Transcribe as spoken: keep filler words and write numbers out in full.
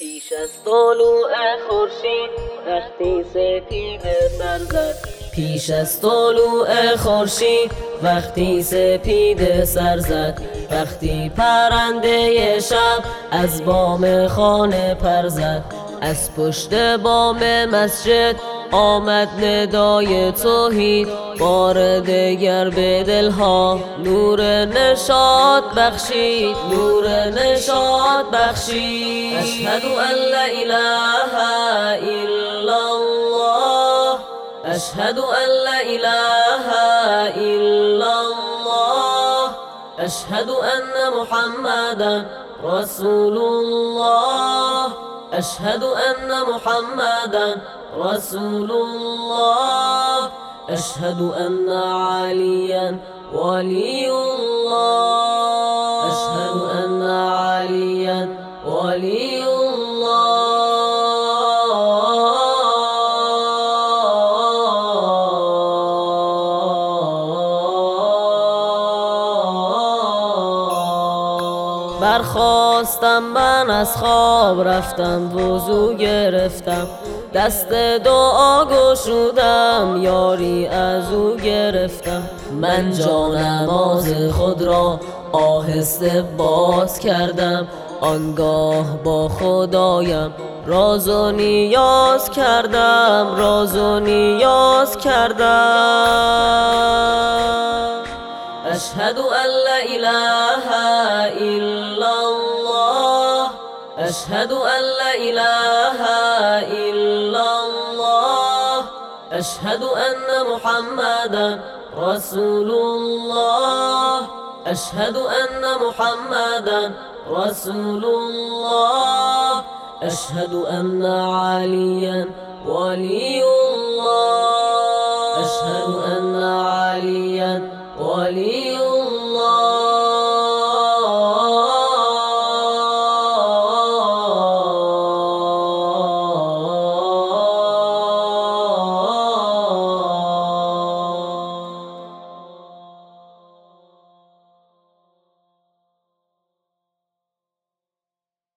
پیش از طلوع خورشید وقتی سپید سر زد پیش از طلوع خورشید وقتی سپید سر زد وقتی پرنده شب از بام خانه پر زد از پشت بام مسجد آمد ندای توحید بار دگر به دلها نور نشاط بخشید نور نشاط بخشید اشهد ان لا اله الا الله اشهد ان لا اله الا الله اشهد ان محمدا رسول الله اشهد ان محمدا رسول الله اشهد ان عليا ولي الله اشهد ان عليا ولي الله برخاستم من از خواب رفتم وضو گرفتم دست دعا گشودم یاری از او گرفتم من جا نماز خود را آهسته باز کردم آنگاه با خدایم راز و نیاز کردم راز و نیاز کردم اشهد ان لا اله الا الله اشهد ان لا اله الا الله اشهد ان محمدا رسول الله اشهد ان محمدا رسول الله اشهد ان عليا ولي الله اشهد ان عليا ولي